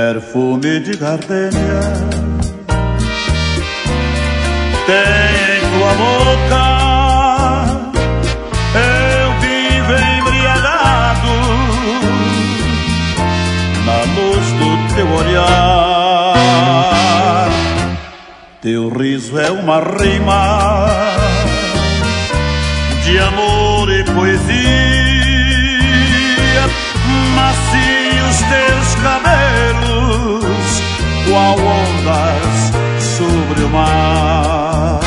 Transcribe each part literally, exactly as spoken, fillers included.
perfume de gardenia tem em tua boca. Eu vivo embriagado na luz do teu olhar. Teu riso é uma rima de amor e poesia, macios teus cabelos, qual ondas sobre o mar.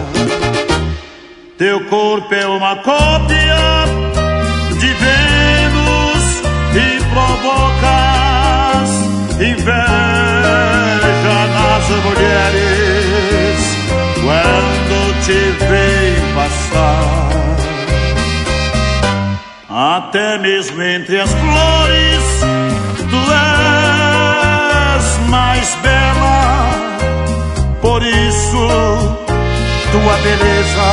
Teu corpo é uma cópia de Vênus e provocas inveja nas mulheres quando te veem passar. Até mesmo entre as flores tu és mais bela, por isso tua beleza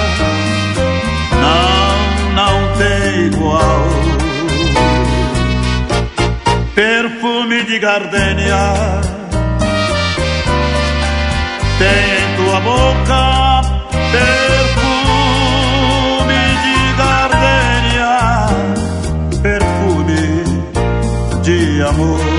não, não tem igual. Perfume de gardenia tem em tua boca. Perfume de gardenia, perfume de amor.